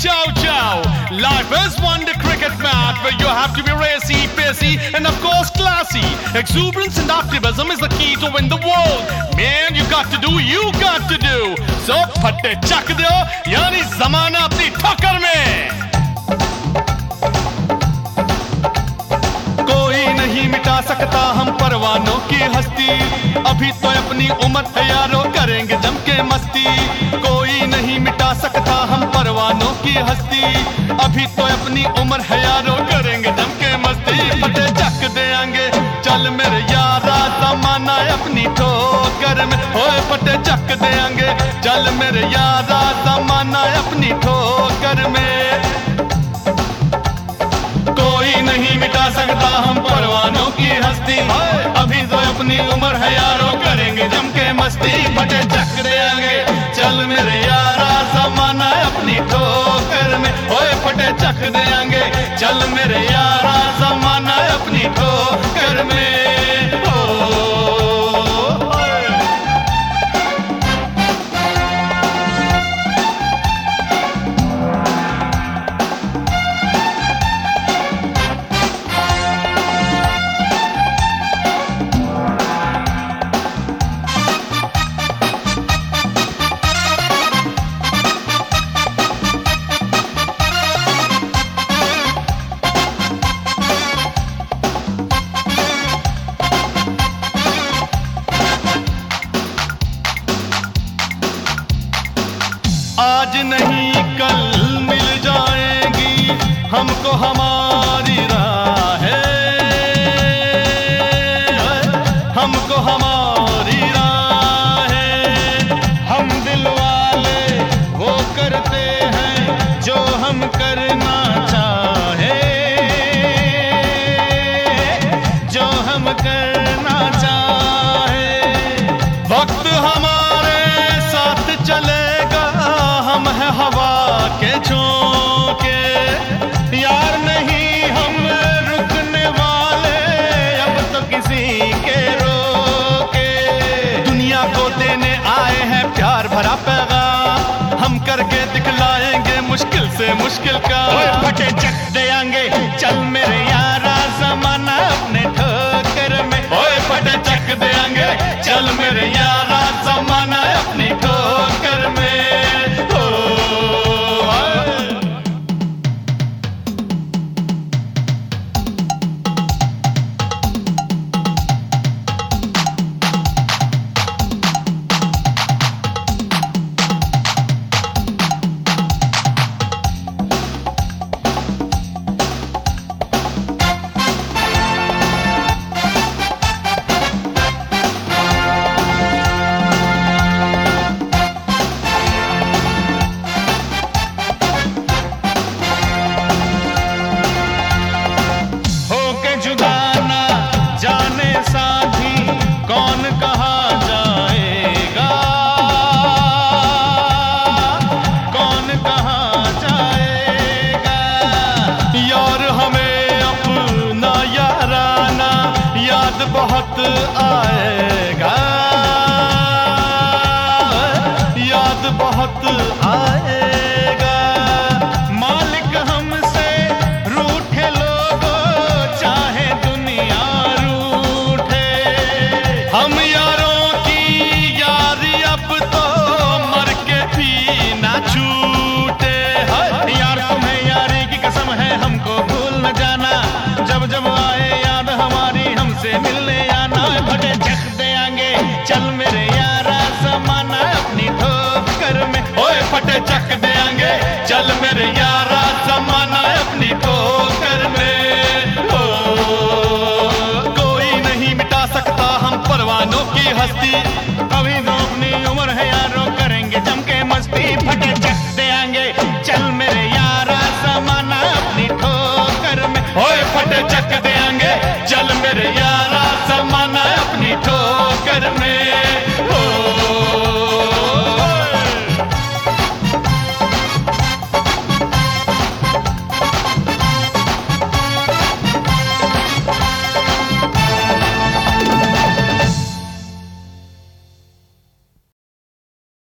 Ciao, ciao. Life is one day cricket match where you have to be racy, pacey, and of course classy. Exuberance and optimism is the key to win the world. Man, you got to do, you got to do. So, फट्टे चक दो, यानी ज़माना अपनी ठोकर में. कोई नहीं मिटा सकता हम परवानों की हस्ती. अभी तो अपनी उम्र है यारो, करेंगे जम के मस्ती. कोई नहीं मिटा सकता हम परवानों की हस्ती. अभी तो अपनी उम्र है यारो, करेंगे जम के मस्ती. फटे चक देंगे चल मेरे यारा, ज़माना अपनी ठोकर में. ओए फटे चक देंगे चल मेरे यारा, ज़माना अपनी ठोकर में. कोई नहीं मिटा सकता हम परवानों की हस्ती. अभी तो अपनी उम्र है यारो, करेंगे जम के मस्ती. फटे चक देंगे चल मेरे यारा, ज़माना अपनी ठोकर में. ओए फटे चक देंगे चल मेरे यारा, ज़माना अपनी ठोकर में. आज नहीं कल मिल जाएगी हमको हमारी राहें. हमको हमारी राहें. हम दिल वाले वो करते हैं जो हम करना चाहे. जो हम करना चाहे. वक्त हमारे साथ चलेगा, हम है हवा के झोंके. यार नहीं हम रुकने वाले, अब तो किसी के रोके. दुनिया को देने आए हैं प्यार भरा पैगाम, हम करके दिखलाएंगे मुश्किल से मुश्किल का. फटे चक देंगे चल मेरे यारा, ज़माना अपने ठोकर में. ओए फटे चक देंगे चल मेरे यारा, ज़माना अपनी ठोकर में. बहुत आएगा, याद बहुत आएगा. मालिक हमसे रूठे लोगों, चाहे दुनिया रूठे. हम यारों की यारी अब तो मर के भी ना छूटे. यार तुम्हें यारी की कसम है, हमको भूल न जाना. जब जब आए याद हमारी, हमसे मिलने आना. फटे चक देंगे चल मेरे यारा, ज़माना अपनी ठोकर में. ओए फटे चक देंगे चल मेरे यारा, ज़माना अपनी ठोकर में. कोई नहीं मिटा सकता हम परवानों की हस्ती.